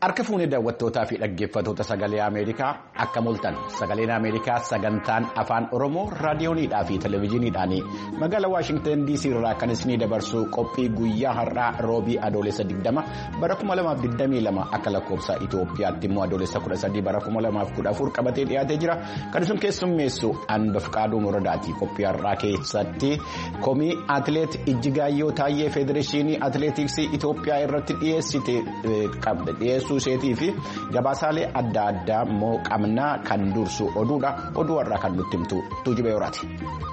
Harka fuunee daawwattootaa fi dhaggeeffattoota sagalee Ameerikaa akka mul'atan sagaleen Ameerikaa sagantaan afaan Oromoo raadiyooniidhaa fi televezyiiniidhaan magaalaa Waashingtan DC irraa kan isinii dabarsu qophii guyyaa har'aa roobii adoolessa 20 bara 2022 akka lakkoofsa Itoophiyaatti immoo adoolessa 13 bara 2014 qabatee dhiyaatee jira. Kan isin keessummeessu Anbafqaaduu Muradaati. Qophii har'aa keessatti komii atileet Ijjigaayyoo Taayyee Federeeshinii Atileetiksii Itoophiyaa irratti dhiyeessu seetii fi gabaasaalee adda addaa immoo qabnaa kan dursu oduudha. Oduu har'aa kan nutti himtu Tuujibee Horaati.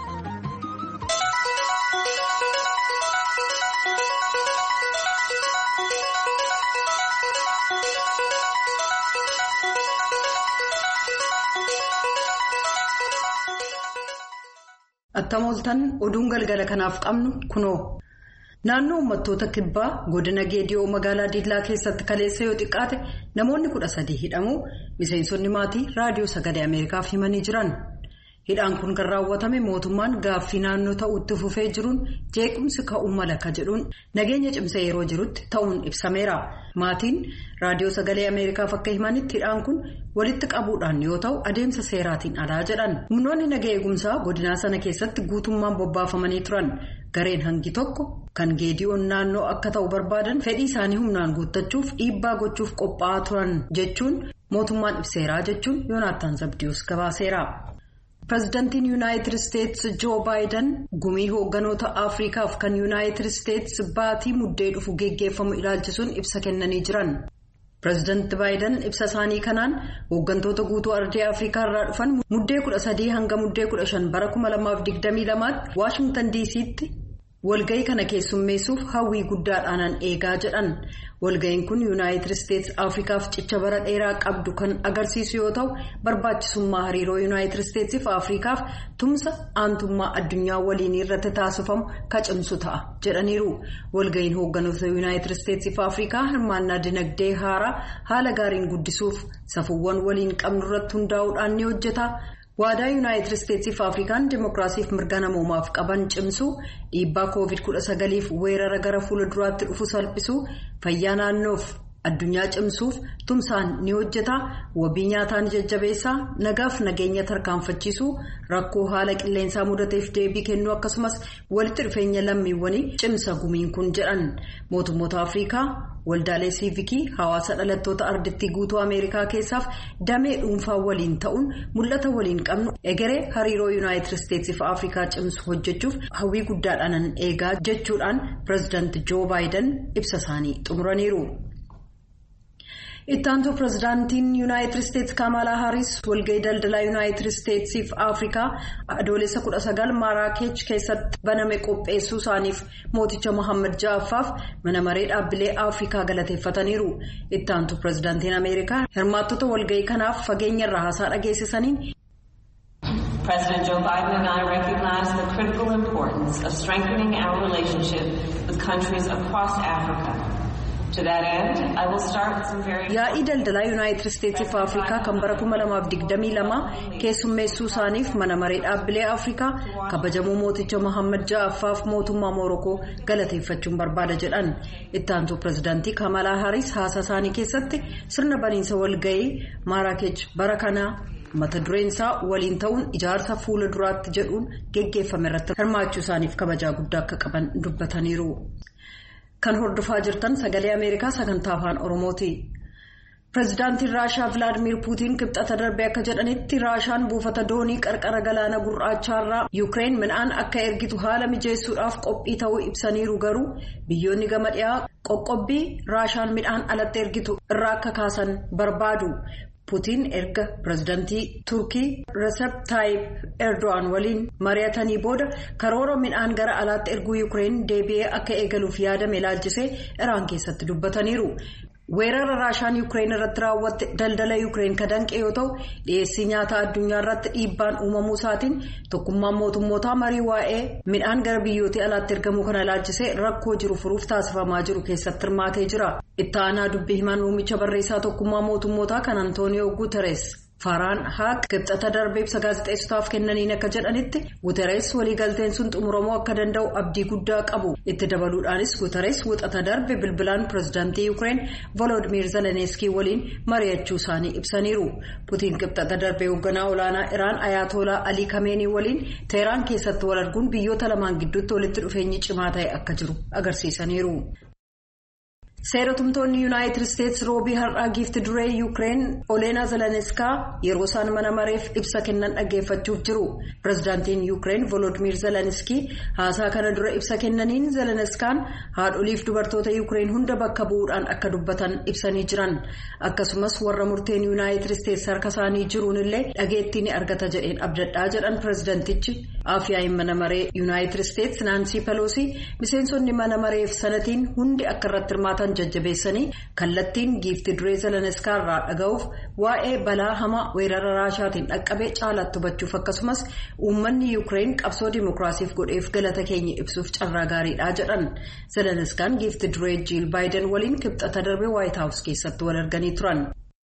Attamooltan oduun galgala kanaaf qabnu kunoo. Naannoo uummattoota kibbaa godina Geediyoo magaalaa Diillaa keessatti kaleessa yoo xiqqaate namoonni 13 hidhamuu miseensonni maatii raadiyoo sagalee Ameerikaaf himanii jiran. Hidhaan kun kan raawwatame mootummaan gaaffii naannoo ta'utti fufee jiruun jeequmsi ka'uu mala ka jedhuun nageenya cimsee yeroo jirutti ta'uun ibsameera. Maatiin raadiyoo sagalee Ameerikaaf akka himanitti hidhaan kun walitti qabuudhaan yoo ta'u adeemsa seeraatiin alaa jedhan. Humnoonni nagaa eegumsaa godinaa sana keessatti guutummaan bobbaafamanii turan. Gareen hangi tokko kan Geediyoon naannoo akka ta'u barbaadan fedhii isaanii humnaan guuttachuuf dhiibbaa gochuuf qophaa'aa turan jechuun mootummaan ibseeraa jechuun Yoonaattaan Zabdiyoos gabaaseera. Pireezidaantiin Yuunaayitid Isteetsi Joo Baayiden gumii hoogganoota Afriikaaf kan Yuunaayitid Isteetsi baatii muddee dhufu geggeeffamu ilaalchisuun ibsa kennanii jiran. Pireezidaanti Baayiden ibsa isaanii kanaan hooggantoota guutuu ardii Afrikaa irraa dhufan muddee 13 hanga muddee 15 bara 2022 Waashingtan DC'tti walga'ii kana keessummeessuuf hawwii guddaadhaan eegaa jedhan. Walga'iin kun Yuunaayitid Isteetsi Afrikaaf cicha bara dheeraa qabdu kan agarsiisu yoo ta'u barbaachisummaa hariiroo Yuunaayitid Isteetsiif Afrikaaf tumsa aantummaa addunyaa waliin irratti taasifamu ka cimsu ta'a jedhaniiru. Walga'iin hoogganoota Yuunaayitid Isteetsiif Afrikaa hirmaannaa dinagdee haaraa haala gaariin guddisuuf safuuwwan waliin qabnu irratti hundaa'uudhaan ni hojjeta. Waadaa Yuunaayitid Isteetsiif Afrikaan dimokiraasiif mirga namoomaaf qaban cimsuu, dhiibbaa COVID-19 weerara gara fuula duraatti dhufu salphisuu, fayyaa naannoof addunyaa cimsuuf tumsaan ni hojjeta. Wabii nyaataa ni jajjabeessaa, nagaaf nageenya tarkaanfachiisuu, rakkoo haala qilleensaa mudateef deebii kennuu akkasumas walitti dhufeenya lammiiwwanii cimsa gumiin kun jedhan. Mootummoota Afrikaa waldaalee siivikii hawaasa dhalattoota ardittii guutuu Ameerikaa keessaaf damee dhuunfaa waliin ta'uun mul'ata waliin qabnu egeree hariiroo Yuunaayitid Isteetsiif Afrikaa cimsu hojjechuuf hawwii guddaadhaan eegaa jechuudhaan pireezidaanti Joo Baayiden ibsa isaanii xumuraniiru. Ittaantuu pireezidaantiin Yuunaayitid Isteetsi Kamalaa Haaris walga'ii daldalaa Yuunaayitid Isteetsiif Afrikaa adoolessa 19 Maaraakeech keessatti baname qopheessuu isaaniif mooticha Mohaammed Ja'affaaf mana maree dhaabbilee Afrikaa galateeffataniiru. Ittaantuu pireezidaantiin Ameerikaa hirmaattota walga'ii kanaaf fageenya irraa haasaa dhageessisaniin. President Joe Biden and I recognize the critical importance of strengthening our relationship with countries across Africa. Yaa'ii daldalaa Yuunaayitid Isteetsiif Afrikaa kan bara 2022 keessummeessuu isaaniif mana maree dhaabbilee Afrikaa kabajamuu mooticha Mohaammed Ja'affaaf mootummaa Moorokoo galateeffachuun barbaada jedhan. Ittaantuu pireezidaantii Kamalaa Haaris haasaa isaanii keessatti sirna baniinsa walga'ii Maaraakeech bara kanaa mata dureen isaa waliin ta'uun ijaarsa fuula duraatti jedhuun geggeeffame irratti hirmaachuu isaaniif kabajaa guddaa akka qaban dubbataniiru. Kan hordofaa jirtan sagalee Ameerikaa sagantaa afaan Oromooti. Pireezidaantiin Raashaa Vilaadimiir Puutiin kibxata darbee akka jedhanitti Raashaan buufata doonii qarqara galaana gurraachaarraa Yuukireen midhaan akka ergitu haala mijeessuudhaaf qophii ta'uu ibsaniiru garuu biyyoonni gama dhiyaa qoqqobbii Raashaan midhaan alatti ergitu irraa akka kaasan barbaadu. Puutiin erga pireezidaantii Turkii Recep Tayyip Erdogan waliin mari'atanii booda karoora midhaan gara alaatti erguu Yuukireen deebi'ee akka eegaluuf yaadame ilaalchisee Iraan keessatti dubbataniiru. Weerara Raashaan Yuukireen irratti raawwatte daldala Yuukireen kan danqe yoo ta'u dhiyeessii nyaataa addunyaa irratti dhiibbaan uumamuu isaatiin tokkummaan mootummootaa marii waa'ee midhaan gara biyyoota alaatti ergamuu kana ilaalchisee rakkoo jiru furuuf taasifamaa jiru keessatti hirmaatee jira. Itti aanaa dubbii himaan muummicha barreessaa tokkummaa mootummootaa kan Antooniyoo Guuteres Faraan Haaq Kibxata darbee ibsa gaazexeessotaaf kennaniin akka jedhanitti Guteres waliigalteen sun xumuramuu akka danda'u abdii guddaa qabu. Itti dabaluudhaanis Guteres wixata darbe bilbilaan pireezidaantii Yuukireen Volodimiir Zeleniskii waliin mari'achuu isaanii ibsaniiru. Putiin Kibxata darbee hoogganaa olaanaa Iraan Ayatollah Ali Khamenei waliin Teheraan keessatti wal arguun biyyoota lamaan gidduutti walitti dhufeenyi cimaa ta'e akka jiru agarsiisaniiru. Seeratumtoonni Yuunaayitid Isteetsi roobii har'aa giifti duree Yuukireen Oleenaa Zelenskaa yeroo isaan mana mareef ibsa kennan dhaggeeffachuuf jiru. Pireezidaantiin Yuukireen Volodimiir Zeleniskii haasaa kana dura ibsa kennaniin Zelenskaan haadholiif dubartoota Yuukireen hunda bakka bu'uudhaan akka dubbatan ibsanii jiran. Akkasumas warra murteen Yuunaayitid Isteetsi harka isaanii jiruun illee dhageettii ni argata jedheen abdadhaa jedhan pireezidaantichi. Afyaa'in mana maree Yuunaayitid Isteetsi Naansii Peloosii miseensonni mana mareef sanatiin hundi akka irratti hirmaatan jajjabeessanii kallattiin giifti duree Zelenskaa irraa dhaga'uuf waa'ee balaa hamaa weerara Raashaatiin dhaqqabee caalaatti hubachuuf akkasumas uummanni Yuukireen qabsoo dimookiraasiif godheef galata keenya ibsuuf carraa gaariidha jedhan. Zelenskaan giifti duree Jiil Baayiden waliin Kibxata darbee Waayit Haawus keessatti wal arganii turan.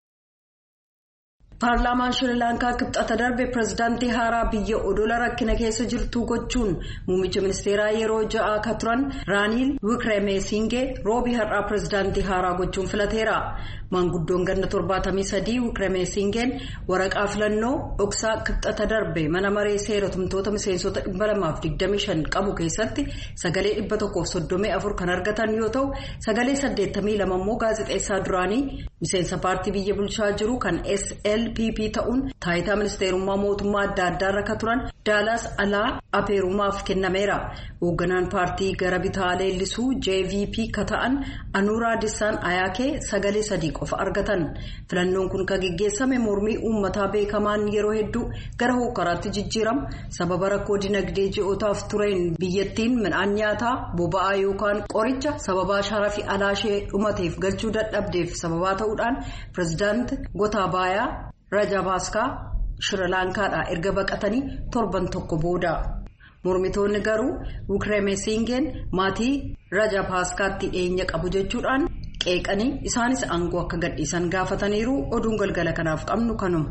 Paarlaamaan Shri Lankaa Kibxata darbe pireezidaantii haaraa biyya odola rakkina keessa jirtu gochuun muummicha ministeeraa yeroo ja'aa akka turan Raaniil Wickremesinghe roobii har'aa pireezidaantii haaraa gochuun filateera. Maanguddoon ganna 73 Wickremesinghen waraqaa filannoo dhoksaa Kibxata darbe mana maree seeratumtoota miseensota 225 qabu keessatti sagalee 134 kan argatan yoo ta'u sagalee 82 immoo gaazexeessaa duraanii miseensa paartii biyya bulchaa jiru kan SLPP ta'uun taayitaa ministeerummaa mootummaa adda addaa irra turan Daalaas Alaa Apeerumaaf kennameera. Hoogganaan paartii gara bitaa leellisuu JVP ka ta'an Anuuraa Dissaan Ayaakee sagalee 3 qofa argatan. Filannoon kun kan geggeessame mormii uummataa beekamaan yeroo hedduu gara hokkaraatti jijjiiramu sababa rakkoo dinagdee ji'ootaaf tureen biyyattiin midhaan nyaataa boba'aa yookaan qoricha sababa sharafi alaashee dhumateef galchuu dadhabdeef sababaa ta'uudhaan pireezidaanti Gotabaayaa Rajapaksaa Shri Lankaadhaa erga baqatanii torban tokko booda. Mormitoonni garuu Wickremesinghen maatii Rajapaksaatti dhiyeenya qabu jechuudhaan qeeqanii isaanis aangoo akka gadhiisan gaafataniiru. Oduun galgala kanaaf qabnu kanuma.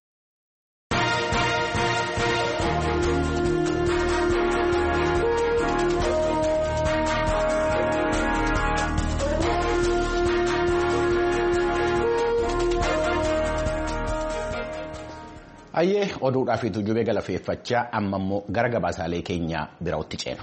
Ayyee oduudhaa fi tuujubee galateeffachaa amma immoo gara gabaasaalee keenya biraatti ceena.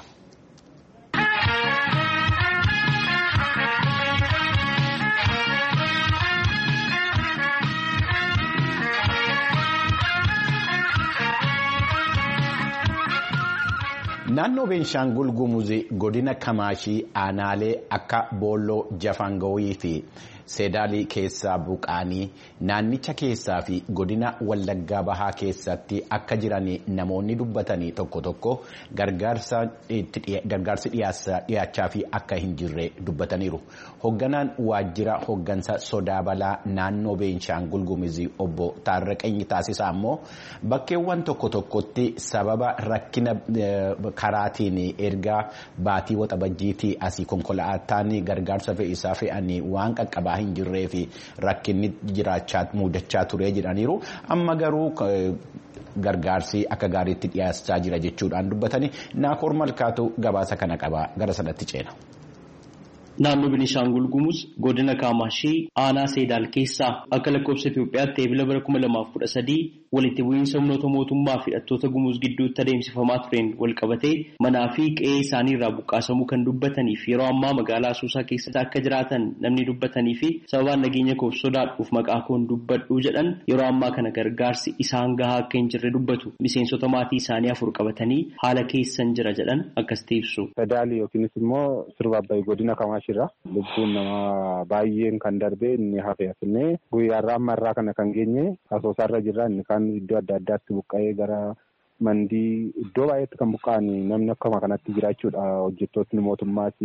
Naannoo Beenshaangul Gumuz godina Kamaashii aanaalee akka Boolloo Jafangooyii fi Seedaalii keessaa buqqaanii naannicha keessaa fi godina Wallaggaa Bahaa keessatti akka jiran namoonni dubbatanii tokko tokko gargaarsi dhiyaachaa fi akka hin jirre dubbataniiru. Hoogganaan waajjira hooggansa sodaa balaa naannoo Beenshaangul Gumuz obbo Taarraqeenyi Taasisaa immoo bakkeewwan tokko tokkotti sababa rakkina karaatiin ergaa baatii waxabajjiitii asii konkolaataan gargaarsa fe'isaa fe'anii waan qaqqabaa hin jirree fi rakkinni jiraachaa mudachaa ture jedhaniiru. Amma garuu gargaarsi akka gaariitti dhiyaachaa jira jechuudhaan dubbatanii. Naakoor Malkaatu gabaasa kana qaba gara sanatti ceena. Naannoo Benishaangul Gumuz godina Kaamaashii aanaa Seedaal keessaa akka lakkoofsa Itoophiyaatti eebila bara 2013 walitti bu'iinsa humnoota mootummaa fi hidhattoota Gumuz gidduutti adeemsifamaa tureen walqabatee manaa fi qe'ee isaanii irraa buqqaasamuu kan dubbatanii fi yeroo ammaa magaalaa Asoosaa keessatti akka jiraatan namni dubbatanii fi sababaan nageenya koof sodaadhuuf maqaa koon dubbadhu jedhan yeroo ammaa kana gargaarsi isaan gahaa akka hin jirre dubbatu. Miseensota maatii isaanii 4 qabatanii haala keessan jira jedhan akkasitti ibsu. Seedaal yookiinis immoo sirba Abbaay godina Kaamaashii lubbuun nama baay'een kan darbe inni hafe asinne guyyaarraa ammarraa kana kan geenye Asoosaarra jirra inni kaan iddoo adda addaatti buqqa'ee gara Mandii iddoo baay'eetti kan buqqa'an namni akkuma kanatti jiraachuudha. Hojjettootni mootummaati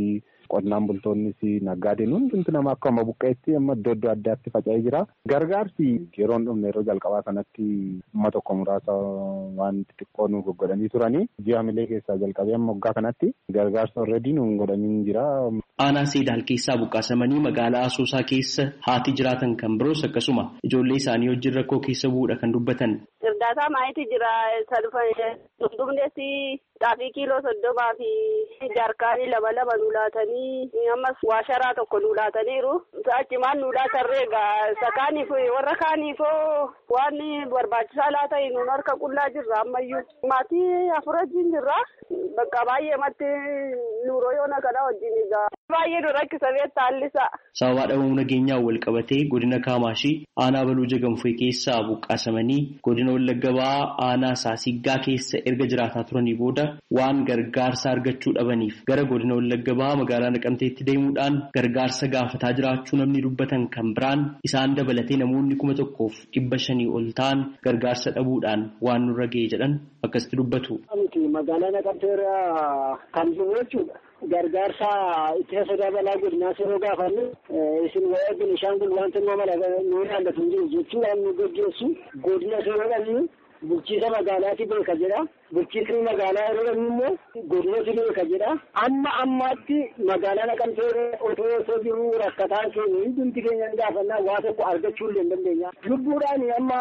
qonnaan bultoonnis naggaadeen hundumti nama akkuma buqqeetti amma iddoo addaatti faca'ee jira. Gargaarsi yeroo dhumne yeroo jalqabaa kanatti amma tokko muraasa waan xixiqqoo nu godhanii turanii ji'a milee keessaa jalqabee amma waggaa kanatti gargaarsa already nu godhanii jira. Aanaa Seedaal keessaa buqqaasamanii magaalaa Asoosaa keessa haati jiraatan kan biroos akkasuma ijoollee isaanii wajjin rakkoo keessa bu'uudha kan dubbatan. Sirdaataa maayitii jira dhumdeessi xaafii kiiloo 30 fi jaarkaanii 2 nuulaatanii ammas waasharaa tokko nuulaataniiru. Achimaan nuulaatarree egaa sakaaniif warra kaaniifoo waan barbaachisaa laata nuun harka qullaa jirra ammayyuu. Maatii 4 wajjin jirra. Bakka baay'ee matti nuuroo yoona kana wajjin egaa baay'ee nu rakkisee taallisa. Sababa dhabamuu nageenyaa wal qabatee godina Kaamaashii aanaa Baluu Jagamfee keessaa buqqaasamanii godina Wallagga Ba'aa aanaa Saasiggaa keessa erga jiraataa turanii booda waan gargaarsa argachuu dhabaniif gara godina Wallagga Ba'aa magaalaa Naqamteetti deemuudhaan gargaarsa gaafataa jiraachuu namni dubbatan kan biraan isaan dabalatee namoonni 1,500 ol ta'an gargaarsa dhabuudhaan waan nurra ga'e jedhan akkasitti dubbatu. Magaalaa Naqamteerraa kan jiru jechuudha. Gargaarsa ittisa sodaa balaa godinaa yeroo gaafannu isin waa'ee Beenishaangul wanti nu mala nu ilaallatu hin jiru jechuudhaan nu gaggeessu godina yeroo dhabnu bulchiisa magaalaati beeka jedha. Bulchiisni magaalaa yeroo dhabnu immoo godinatu beeka jedha. Amma ammaatti magaalaa Naqamtee osoo jiru rakkataa keenya hundumti keenya gaafannaa waa tokko argachuu hin dandeenya. Lubbuudhaan amma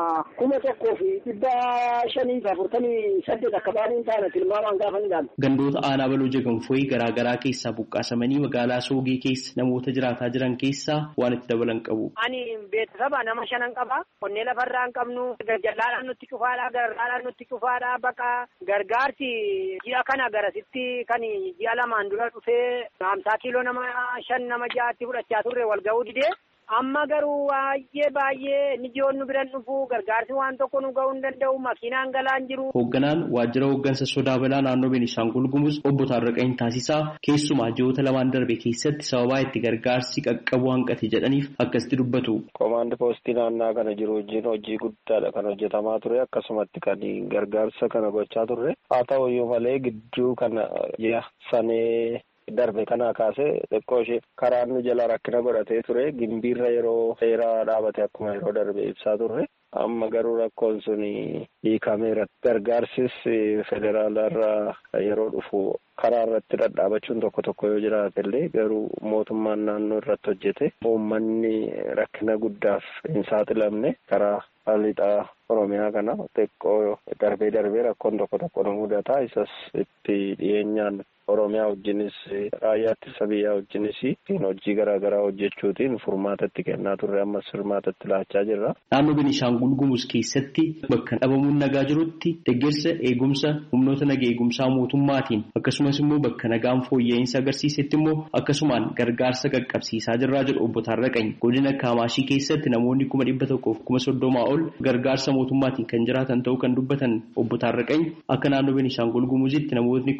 1,548 akka baay'een taana tilmaamaan gaafannidhaan. Gandoota aanaa Baluu Jagamfee garaagaraa keessaa buqqaasamanii magaalaa Soogee keessa namoota jiraataa jiran keessaa waan itti dabalan qabu. Ani beeksisa nama 5 qaba. Qonnee lafarraa hin qabnu jallaadhaan nutti cufaadha garraadhaan nutti cufaadha bakka gargaarsi ji'a kana garasitti kan ji'a 2 dura dhufee 50 kiiloo nama 5 nama 6tti fudhachaa turre wal ga'uu didee. Amma garuu baay'ee nijoon nu biran dhufu gargaarsi waan tokko nu ga'uu hin danda'u makiinaan galaan jiru. Hoogganaan waajjira hooggansa sodaa balaa naannoo Beenishaangul Gumuz obbo Taarraqany Taasisaa keessumaa ji'oota 2 darbe keessatti sababaa itti gargaarsi qaqqabu hanqate jedhaniif akkasitti dubbatu. Komaandi poostii naannaa kana jiru wajjin hojii guddaadha kan hojjetamaa ture akkasumatti kan gargaarsa kana gochaa turre haa ta'u iyyuu malee gidduu kana ji'a sanee. Darbe kanaa kaasee xiqqoo ishee karaan nu jala rakkina godhatee ture gimbiirra yeroo dheeraa dhaabate akkuma yeroo darbe ibsaa turre amma garuu rakkoon sun hiikameera. Gargaarsis federaalarraa yeroo dhufu karaa irratti dhadhaabachuun tokko yoo jiraate illee garuu mootummaan naannoo irratti hojjete uummanni rakkina guddaaf hin saaxilamne karaa lixaa Oromiyaa kana xiqqoo darbee rakkoon tokko nu mudata isas itti dhiyeenyaan Oromiyaa wajjinis raayyaa ittisa biyyaa wajjinis hojii garaagaraa hojjechuutiin furmaatatti kennaa turre ammas furmaatatti laachaa jirra. Naannoo Beenishaangul Gumuz keessatti bakka dhabamuun nagaa jirutti deeggarsa eegumsa humnoota nagaa eegumsaa mootummaatiin akkasumas immoo bakka nagaan fooyya'insa agarsiisetti immoo akkasumaan gargaarsa qaqqabsiisaa jirraa jedhu obbo Taarraqany. Godina Kaamaashii keessatti namoonni 130,000 ol gargaarsa mootummaatiin kan jiraatan ta'uu kan dubbatan obbo Taarraqany akka naannoo Beenishaangul Gumuzitti namoonni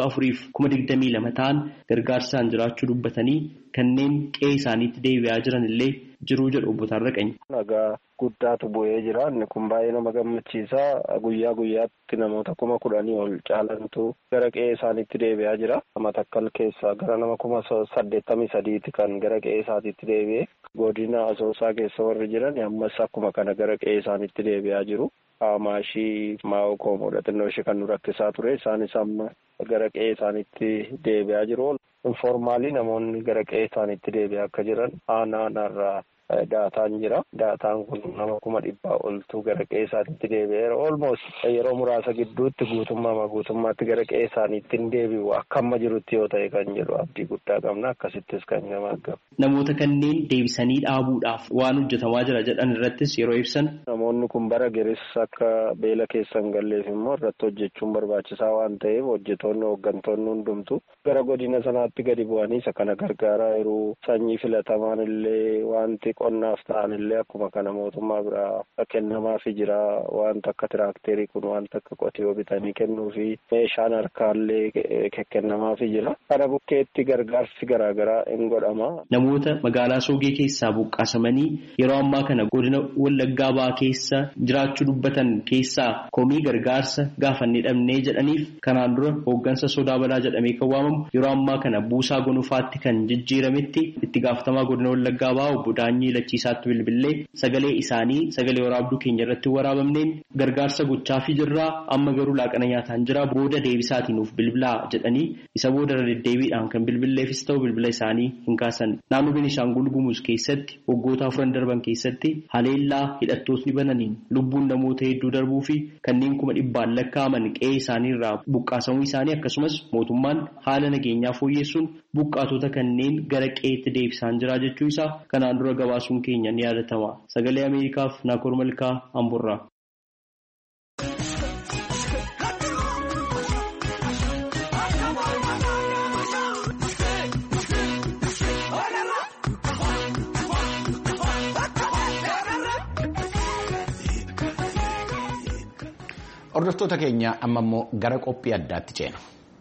422 ta'an gargaarsaan jiraachuu dubbatanii kanneen qe'ee isaaniitti deebi'aa jiran illee jiruu jedhu obbo Taarraqany. Nagaa guddaatu bu'ee jira. Inni kun baay'ee nama gammachiisa. Guyyaa guyyaatti namoota 10,000 ol caalantu gara qe'ee isaaniitti deebi'aa jira. Matakkal keessaa gara nama 83,000 kan gara qe'ee isaaniitti deebi'e. Godina Asoosaa keessa warri jiran ammas akkuma kana gara qe'ee isaaniitti deebi'aa jiru. Maashii maa'oo koomoodha xinnoo ishee kan nu rakkisaa ture. Isaanis amma gara qe'ee isaaniitti deebi'aa jiru. Informaalii namoonni gara qe'ee isaaniitti deebi'aa akka jiran aanaarraa daataan jira. Daataan kun nama 100,000 oltu gara qe'ee isaaniitti deebi'eera. Almost yeroo muraasa gidduutti guutummaatti gara qe'ee isaaniitti hin deebi'u akka amma jirutti yoo ta'e kan jedhu abdii guddaa qabna. Akkasittis kan nama argamu. Namoota kanneen deebisanii dhaabuudhaaf waan hojjetamaa jira jedhan irrattis yeroo ibsan. Namoonni kun bara geris akka beela keessan galleef immoo irratti hojjechuun barbaachisaa waan ta'eef hojjetoonni hooggantoonni hundumtu gara godina sanaatti gadi bu'anii isa kana gargaaraa yeroo sanyii filatamaan illee wanti qonnaaf ta'an illee akkuma kana mootummaa biraa kennamaafii jira. Wanta akka tiraakterii kun wanta akka qotiyoo bitanii kennuu fi meeshaan harkaallee kennamaafii jira. Kana bukkeetti gargaarsi garaagaraa hin godhama. Namoota magaalaa Soogee keessaa buqqaasamanii yeroo ammaa kana godina Wallaggaa Ba'aa keessa jiraachuu dubbatan keessaa komii gargaarsa gaafannee dhabnee jedhaniif kanaan dura hooggansa sodaa balaa jedhamee kan waamamu waamamu yeroo ammaa kana Buusaa Gonufaatti kan jijjiirametti itti gaafatamaa godina Wallaggaa Bahaa obbo Daanyii Lachiisaatti bilbilee sagalee isaanii sagalee waraabduu keenya irratti waraabamneen gargaarsa gochaafii jirraa amma garuu laaqana nyaataan jira booda deebisaatiin nuuf bilbilaa jedhanii isa booda deddeebiidhaan kan bilbileefis ta'u bilbila isaanii hin kaasan. Naannoo Beenishaangul Gumuz keessatti waggoota 4 darban keessatti haleellaa hidhattootni bananiin lubbuun namoota hedduu darbuu fi kanneen 100 lakkaa'aman qe'ee isaanii irraa buqqaasamuu isaanii akkasumas mootummaan haala nageenyaa fooyyessuun buqqaatota kanneen gara qe'eetti deebisaan jira jechuu isaa kanaan dura gabaasuun keenya ni yaadatama. Sagalee Ameerikaaf Naakoor Malkaa Amburraa. Hordoftoota keenya amma immoo gara qophii addaatti ceena.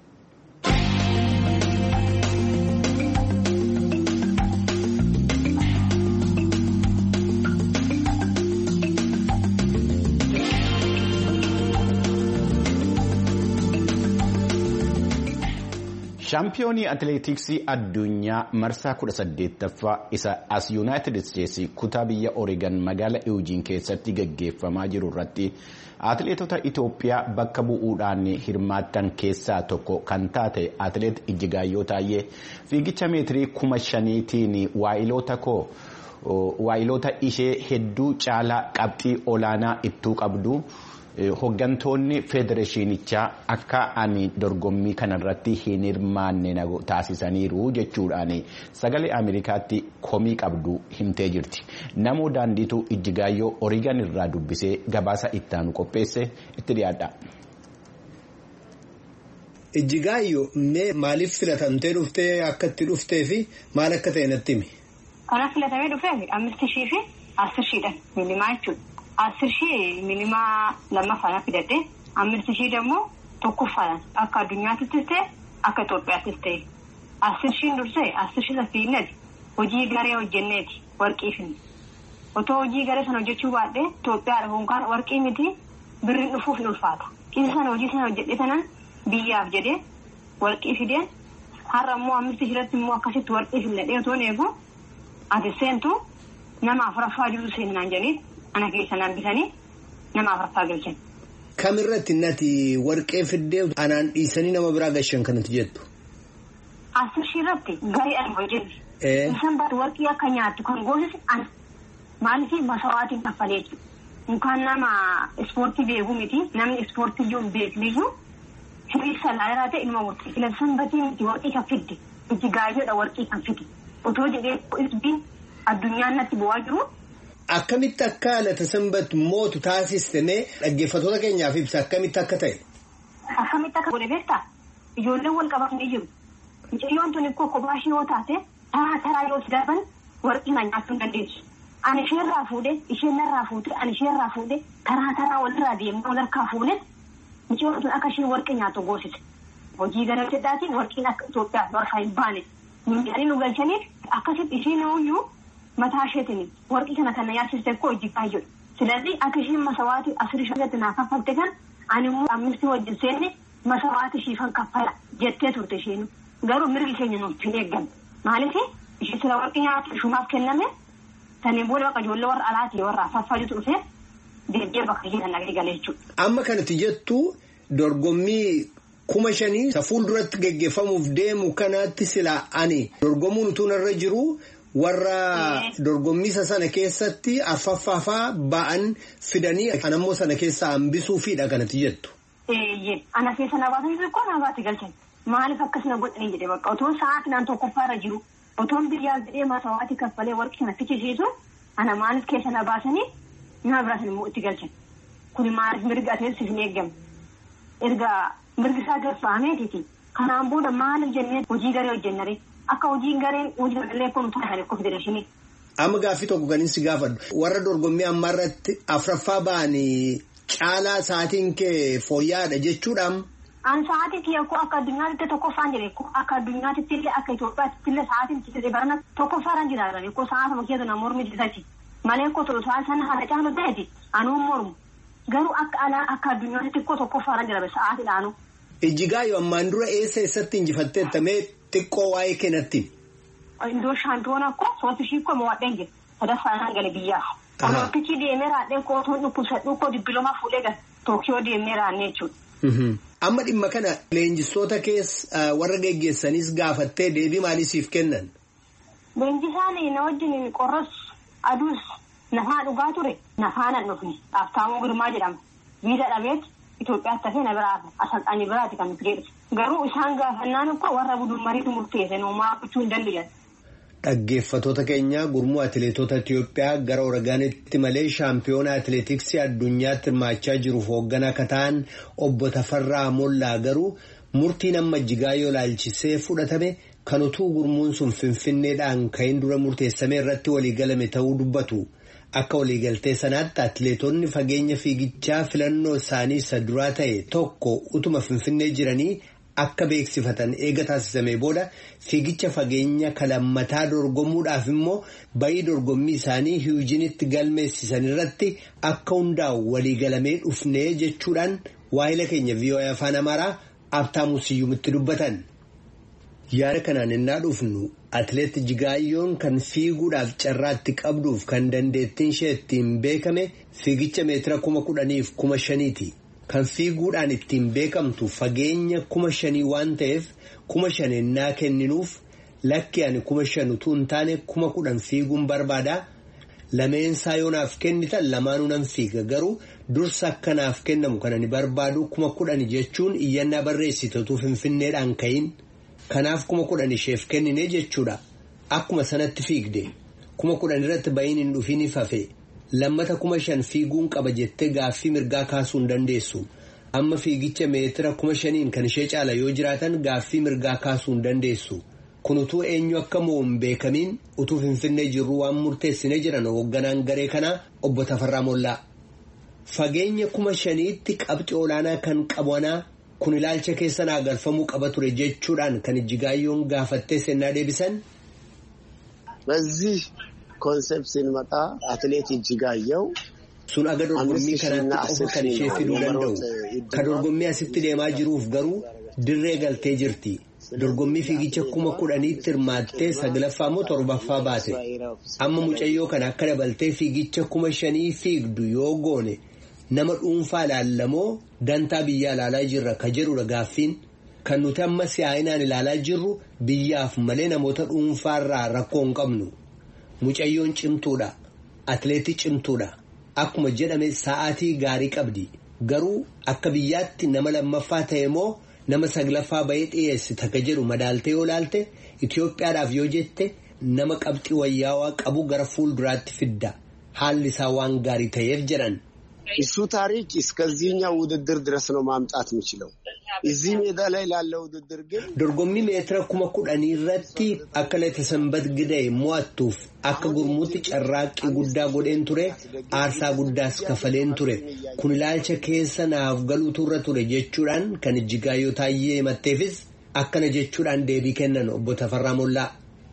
Shaampiyoonii atileetiksii addunyaa marsaa 18ffaa isa as Yuunaayitid Isteetsi kutaa biyya Oreegan magaalaa Iwujiin keessatti gaggeeffamaa jiru irratti atileetota Itoophiyaa bakka bu'uudhaan hirmaatan keessaa tokko kan taate atileet Ijjigaayyoo Taayyee fiigicha meetirii 5,000tiin waayiloota ishee hedduu caalaa qabxii olaanaa ittuu qabdu. Hoggantoonni federeeshinichaa akka ani dorgommii kanarratti hin hirmaanne taasisaniiru jechuudhaan sagalee Ameerikaatti komii qabdu himtee jirti. Namoo daandiitu Ijjigaayyoo Oreegan irraa dubbisee gabaasa ittaanu qopheesse itti dhiyaadha. Ijjigaayyoo mee maaliif filatamtee dhuftee akka itti dhuftee fi maal akka ta'e natti himi? Kana filatamee dhufee 5,000 fi 10,000 milimaa jechuudha. 10,000 milimaa lammaffaan fidadhe 5,000 dammoo tokkoffaan akka addunyaattis ta'e akka Itoophiyaattis ta'e 10,000 dursee 10,000 fiinnati hojii garee hojjenneeti warqii finne otoo hojii garee sana hojjechuu baadhee Itoophiyaadha honkaan warqii miti birriin dhufuuf ni ulfaata isa sana hojii sana hojjedhe sanan biyyaaf jedhee warqii fideen har'a immoo 5,000 irratti immoo akkasitti warqii finnadhee otoo eegu ati seentu nama afuraffaa jiru seenaan jedhanii. Ana keessa nambisanii nama afuraffaa galchan. Kamirratti nati warqee fiddee anaan dhiisanii nama biraa galchan kanatti jettu? 10,000 irratti garii ani hojjetu. Isaan baatu warqii akka nyaattu kan goosise ana. Maaliif masawaatiin kaffalee jiru. Mukaan nama ispoortii beeku miti namni ispoortii iyyuu beekniyyuu hiriirsa laalaa ta'e ilma warqii filatsan batii miti warqii kan fidde Ijjigaayyoodha warqii kan fidde otoo jedhee isbiin addunyaan natti bu'aa jiru. Akkamitti akka Lataa Sanbat mootu taasistemee dhaggeeffattoota keenyaaf ibsa akkamitti akka ta'e? Akkamitti akka godhe beektaa? Ijoolleen wal qabatanii jiru. Mucayyoon tuni kobbaa ishee yoo taate taraa yoo si darban warqii na nyaachuu hin dandeessu. Ani isheerraa fuudhee isheen narraa fuudhee ani isheerraa fuudhee taraa walirraa deemee walharkaa fuudhee mucayyoon tun akka isheen warqii nyaatu goosise. Hojii gara jedhaatiin warqiin akka Itoophiyaa warqaa hin baane. Miidhanii nu galchaniif akkasitti isheen ooyyuu. Mataa isheetiin warqii kana kan nyaachiste koo Ijjigaayyoo. Silaalli akka isheen masawaatii 10,000 naaf kaffalte kan ani immoo 5 wajjin seenne masawaatii shiifan kaffala jettee turte isheen. Garuu mirgi keenya nuuf hin eeggan. Maaliif ishee sila warqii nyaatu shumaaf kenname saniin booda bakka ijoollee warra alaatii warra afaffaa jiru dhufee deebi'ee bakka ishee kan nagadi galee jechuudha. Amma kanatti jettu dorgommii 5,000 fuulduratti gaggeeffamuuf deemu kanaatti sila ani dorgomuun utuu narra jiru. Warra dorgommisa sana keessatti afaffaafaa ba'an fidanii anammoo sana keessaa hambisuufiidha kanatti jettu. Ana keessa na baatanii xiqqoo na baate galchan. Maaliif akkasina godhanii jedhee bakka otoo sa'aatiin tokkoffaarra jiru otoon biyyaaf jedhee masawaatii kaffalee warqii kana fichisiisu ana maaliif keessa na baasanii nama biraatiin immoo itti galchan. Kuni maaliif mirga ateessif hin eeggamne. Erga mirgi isaa garfaameetiiti. Kanaan booda maaliif jennee hojii garee hojjennare. Akka hojiin gareen hojii sagalee kun taasisan akka federeeshinii. Amma gaaffii tokko kan inni si gaafadhu. Warra dorgommii ammaa irratti afuraffaa ba'anii caalaa sa'aatiin kee fooyya'aadha jechuudhaan. An sa'aatii kiyya akka addunyaatti tokkoffaan jira akka addunyaatti illee akka Itoophiyaatti illee sa'aatiin itti barana tokkoffaadhaan jiraatan akkoo sa'aata bakkeetu na mormi jirtati. Malee akkoo tolu sa'aatii sana haala caalu ta'eeti anuun mormu. Garuu akka addunyaatti tokkoffaadhaan jira sa'aatiidhaanu. Ijjigaayyoo ammaan dura eessatti injifattee tamee xiqqoo waa'ee kennatti. Indoo shaampiyoona ko sooti shiikko mo'adheen jira. Sadaffaan gale biyyaa. Olompiikii deemee raadheen kootuun dhukkoo dibbilooma fuudhee gal Tookiyoo deemee raadhee jechuudha. Amma dhimma kana leenjistoota keessa warra geggeessanis gaafattee deebii maalii siif kennan? Leenjisaan na wajjin qorras aduus nafaa dhugaa ture nafaanan dhufne Aftaamuu Girmaa jedhama. Viisa dhabeet Itoophiyaatti hafee na biraa asalxanii biraati kan nuti jedhu. Garuu isaan gaafannaan akka warra buduun mariitu murteesse noomaa gochuu hin dandeenye. Dhaggeeffatoota keenya gurmuu atileetota Itiyoophiyaa gara Oregaanitti malee shaampiyoona atileetiksii addunyaatti hirmaachaa jiruuf hoogganaa akka ta'an obbo Tafarraa Mollaa garuu murtiin amma Ijjigaayyoo laalchisee fudhatame kan utuu gurmuun sun Finfinneedhaan ka'in dura murteessame irratti waliigalame ta'uu dubbatu. Akka waliigaltee sanaatti atileetonni fageenya fiigichaa filannoo isaanii isa duraa ta'e tokko utuma Finfinnee jiranii akka beeksifatan eega taasisamee booda fiigicha fageenya kalammataa dorgomuudhaaf immoo bayii dorgommii isaanii Hiwujinitti galmeessisan irratti akka hundaa'u waliigalamee dhufnee jechuudhaan waa'ila keenya VOA Afaan Amaaraa Abtaamuu Siyyumitti dubbatan. Yaada kanaan innaa dhufnu atileet Ijjigaayyoon kan fiiguudhaaf carraatti qabduuf kan dandeettiin ishee ittiin beekame fiigicha meetira 10,000 fi 5,000ti. Kan fiiguudhaan ittiin beekamtu fageenya 5,000 waan ta'eef 5,000 innaa kenninuuf lakki ani 5,000 utuu hin taane 10,000 fiiguun barbaada. Lameensaa yoo naaf kennitan lamaanuu nan fiiga garuu dursa akka naaf kennamu kan ani barbaadu 10,000 jechuun iyyannaa barreessitutu Finfinneedhaan ka'in. Kanaaf 10,000 isheef kennine jechuudha. Akkuma sanatti fiigde 10,000 irratti bayin hin dhufin ifafe. Lammata 5,000 fiiguun qaba jettee gaaffii mirgaa kaasuu hin dandeessu. Amma fiigicha meetira 5,000 kan ishee caala yoo jiraatan gaaffii mirgaa kaasuu hin dandeessu. Kun utuu eenyu akka moo hin beekamiin utuu Finfinnee jirru waan murteessine jiran hoogganaan garee kanaa obbo Tafarraa Mollaa. Fageenya 5,000tti qabxii olaanaa kan qabanaa kun ilaalcha keessa naa galfamuu qaba ture jechuudhaan kan Ijjigaayyoon gaafattee sennaa deebisan. በዚህ ኮንሰፕት ስንመጣ አትሌት Ijjigaayyoo sun aga dorgommii kanaatti qofa kan ishee fiduu danda'u. Kan dorgommii asitti deemaa jiruuf garuu dirree galtee jirti. Dorgommii fiigicha 10,000tti hirmaattee 9ffaa moo 7ffaa baate. Amma mucayyoo kana akka dabaltee fiigicha 5,000 fiigdu yoo goone nama dhuunfaa ilaallamoo dantaa biyyaa ilaalaa jirra ka jedhudha gaaffiin. Kan nuti amma siyaa'inaan ilaalaa jirru biyyaaf malee namoota dhuunfaarraa rakkoo hin qabnu. Mucayyoon cimtuudha. Atileetii cimtuudha. Akkuma jedhame sa'aatii gaarii qabdi. Garuu akka biyyaatti nama lammaffaa ta'e moo nama 9ffaa bahee dhiyeessi takka jedhu madaaltee yoo laalte Itoophiyaadhaaf yoo jette nama qabxii wayyaawaa qabu gara fuulduraatti fidda. Haalli isaa waan gaarii ta'eef jedhan. እሱ ታሪክ እስከዚህኛው ውድድር ድረስ ነው ማምጣት የሚችለው እዚህ ሜዳ ላይ ላለው ውድድር ግን dorgommii meetira 10,000 irratti akka leeta sanbat gidee mo'attuuf akka gurmuutti carraaqqii guddaa godheen ture aarsaa guddaas kafaleen ture kun ilaalcha keessa naaf galuu turre ture jechuudhaan kan Ijjigaayyoo Taayyee himatteefis akkana jechuudhaan deebii kennan obbo Tafarraa Mollaa.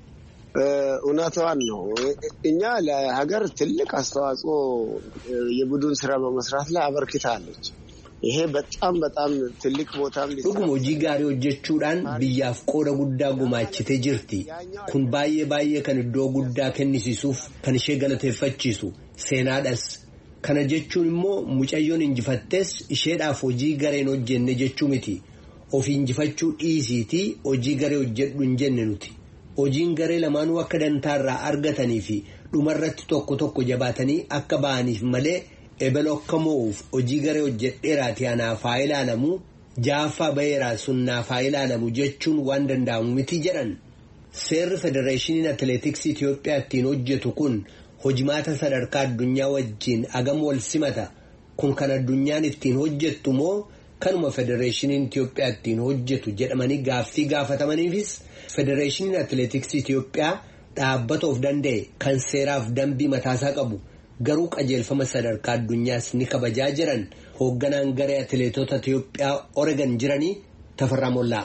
እውነቷን ነው እኛ ለሀገር ትልቅ አስተዋጽኦ የቡድን ስራ በመስራት ላይ አበርክታለች ይሄ በጣም ትልቅ ቦታም dhuguma hojii gaarii hojjechuudhaan biyyaaf qooda guddaa gumaachitee jirti kun baay'ee kan iddoo guddaa kennisiisuuf kan ishee galateeffachiisu seenaadhas kana jechuun immoo mucayyoon injifattees isheedhaaf hojii gareen hojjenne jechuu miti ofii injifachuu dhiisiitii hojii garee hojjedhu hin jenne nuti. Hojiin garee lamaanuu akka dantaarraa argatanii fi dhumarratti tokko jabaatanii akka ba'aniif malee ebelo akka moo'uuf hojii garee hojjedheeraati anaaf haa ilaalamu jaaffaa baheeraa sunnaaf haa ilaalamu jechuun waan danda'amu miti jedhan. Seerri Federeeshiniin Atileetiksii Itoophiyaa ittiin hojjetu kun hojimaata sadarkaa addunyaa wajjin agam wal simata kun kan addunyaan ittiin hojjettu moo kanuma Federeeshiniin Itoophiyaa ittiin hojjetu jedhamanii gaaffii gaafatamaniifis Federeeshiniin Atileetiksii Itoophiyaa dhaabbata of danda'e kan seeraaf dambii mataasaa qabu garuu qajeelfama sadarkaa addunyaas ni kabajaa jiran hoogganaan garee atileetota Itoophiyaa Oregon jiranii Tafarraa Mollaa.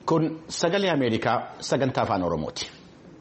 Kun sagalee Ameerikaa sagantaa afaan Oromooti.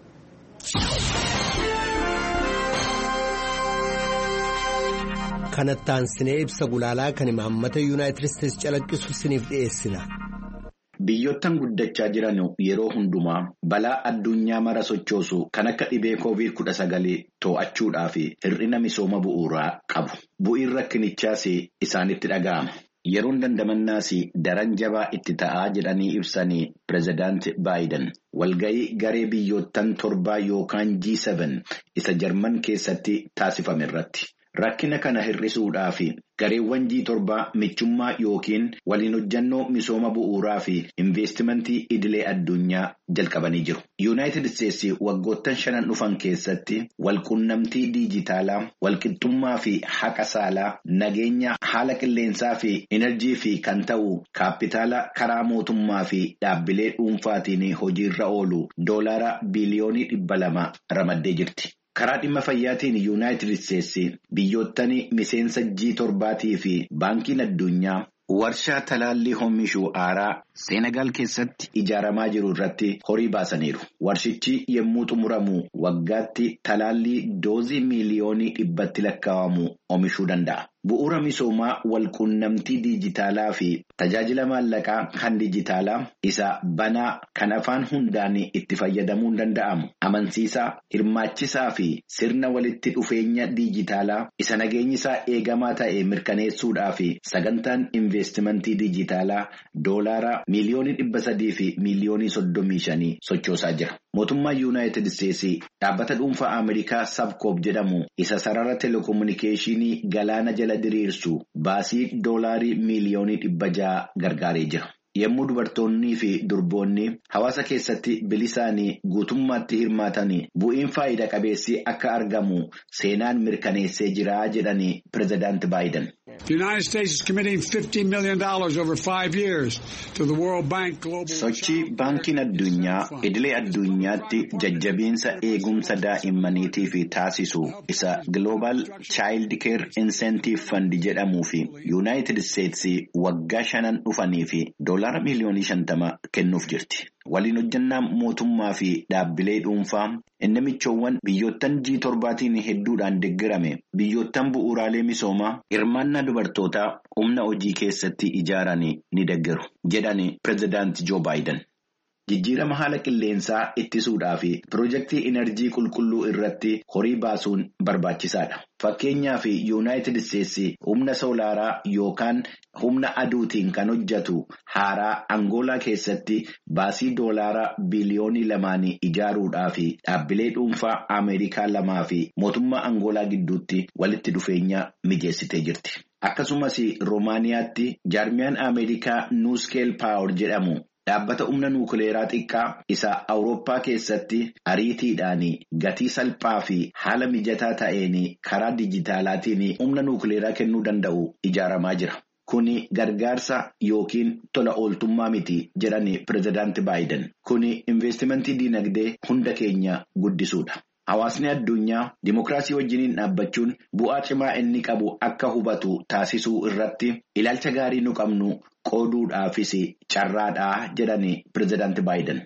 Kanattaan sinee ibsa gulaalaa kan imaammata Yuunaayitid Isteetsi calaqqisu siniif dhiyeessina. Biyyoottan guddachaa jiran yeroo hundumaa balaa addunyaa mara sochoosu kan akka dhibee COVID-19 to'achuudhaa fi hir'ina misooma bu'uuraa qabu. Bu'iin rakkinichaas isaanitti dhaga'ama. Yeroon dandamannaas daran jabaa itti ta'aa jedhanii ibsanii pireezidaanti Baayiden walga'ii garee biyyoottan torbaa yookaan G7 isa Jarman keessatti taasifame irratti. Rakkina kana hir'isuudhaa fi gareewwan G7 michummaa yookiin waliin hojjannoo misooma bu'uuraa fi investimentii idilee addunyaa jalqabanii jiru. Yuunaayitid Isteetsi waggoottan 5 dhufan keessatti walqunnamtii diijitaalaa, walqixxummaa fi haqa saalaa, nageenya haala qilleensaa fi enerjii fi kan ta'u kaapitaala karaa mootummaa fi dhaabbilee dhuunfaatiin hojiirra oolu doolaara biliyoonii 200 ramaddee jirti. Karaa dhimma fayyaatiin Yuunaayitid Isteetsi biyyoottan miseensa G7 fi baankiin addunyaa warshaa talaallii oomishuu haaraa Seenagaal keessatti ijaaramaa jiru irratti horii baasaniiru. Warshichi yommuu xumuramu waggaatti talaallii doozii miiliyoonii 100 lakkaa'amu oomishuu danda'a. Bu'uura misoomaa walqunnamtii diijitaalaa fi tajaajila maallaqaa kan diijitaalaa isa banaa kan afaan hundaan itti fayyadamuun danda'amu. Amansiisaa, hirmaachisaa fi sirna walitti dhufeenya diijitaalaa isa nageenyi isaa eegamaa ta'e mirkaneessuudhaa fi sagantaan investimentii diijitaalaa doolaara miiliyoonii 300 fi miiliyoonii 35 sochoosaa jira. Mootummaan Yuunaayitid Isteetsi dhaabbata dhuunfaa Ameerikaa Sabkoob jedhamu isa sarara telekominikeeshinii galaana jala diriirsu baasii doolaarii miiliyoonii 600 gargaaree jira. Yommuu dubartoonnii fi durboonni hawaasa keessatti bilisaanii guutummaatti hirmaatanii bu'iin faayidaa qabeessi akka argamu seenaan mirkaneessee jira jedhanii pireezidaanti Baayiden. The United States is committing $50 million over 5 years to the World Bank Global. Sochii baankiin addunyaa idilee addunyaatti jajjabiinsa eegumsa daa'immaniitii fi taasisu isa Global Child Care Incentive Fund jedhamuu fi United States waggaa 5 dhufanii fi doolaara miiliyoonii 50 kennuuf jirti. Waliin hojjannaa mootummaa fi dhaabbilee dhuunfaa inni michoowwan biyyoottan G7 hedduudhaan deeggarame biyyoottan bu'uuraalee misoomaa hirmaannaa dubartootaa humna hojii keessatti ijaaranii ni deeggaru jedhani pireezidaanti Joo Baayiden. Jijjiirama haala qilleensaa ittisuudhaa fi piroojeektii enerjii qulqulluu irratti horii baasuun barbaachisaadha. Fakkeenyaaf Yuunaayitid Isteetsi humna soolaaraa yookaan humna aduutiin kan hojjetu haaraa Angoolaa keessatti baasii doolaara biliyoonii 2 ijaaruudhaa fi dhaabbilee dhuunfaa Ameerikaa 2 fi mootummaa Angoolaa gidduutti walitti dhufeenya mijeessitee jirti. Akkasumas Roomaaniyaatti jaarmiyaan Ameerikaa Nuuskeel Paawar jedhamu. Dhaabbata humna nuukileeraa xiqqaa isa Awurooppaa keessatti ariitiidhaan gatii salphaa fi haala mijataa ta'een karaa dijitaalaatiin humna nuukileeraa kennuu danda'u ijaaramaa jira. Kuni gargaarsa yookiin tola ooltummaa miti jedhani pireezidaanti Baayiden. Kuni investimentii diinagdee hunda keenya guddisuudha. Hawaasni addunyaa dimokiraasii wajjiniin dhaabbachuun bu'aa cimaa inni qabu akka hubatu taasisuu irratti ilaalcha gaarii nu qabnu qooduudhaafis carraadhaa jedhani pireezidaanti Baayiden.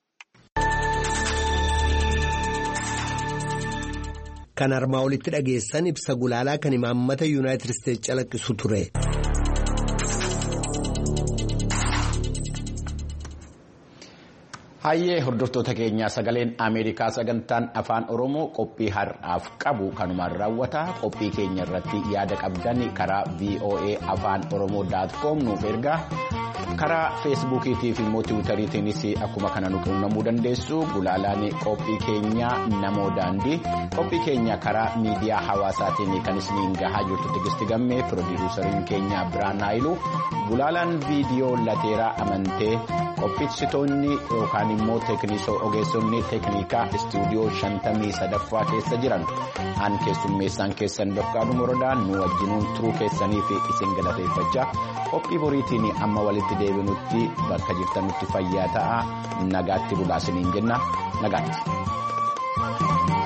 Kan armaa olitti dhageessan ibsa gulaalaa kan imaammata Yuunaayitid Isteetsi calaqqisu ture. Hayyee hordoftoota keenyaa sagaleen Ameerikaa sagantaan afaan Oromoo qophii har'aaf qabu kanumaan raawwata. Qophii keenya irratti yaada qabdan karaa VOA afaan Oromoo.com nuuf ergaa. Karaa feesbuukiitii fi immoo tiwutariitiinis akkuma kana nu quunnamuu dandeessu. Gulaalaan qophii keenyaa namoo daandii. Qophii keenya karaa miidiyaa hawaasaatiin kan isiniin gahaa jirtu Tigisti Gammee, pirodiiwusariin keenya Biraan Haayilu, gulaalaan viidiyoo Lateeraa Amantee, qopheessitoonni yookaan immoo ogeessonni teeknikaa istuudiyoo 53ffaa keessa jiran an keessummeessaan keessan Dofqaaduu Morodaa nu wajjinuun turuu keessanii fi isin galateeffachaa qophii boriitiin amma walitti deebinutti bakka jirtanutti fayyaa ta'aa nagaatti bulaa isiniin jenna nagaatti.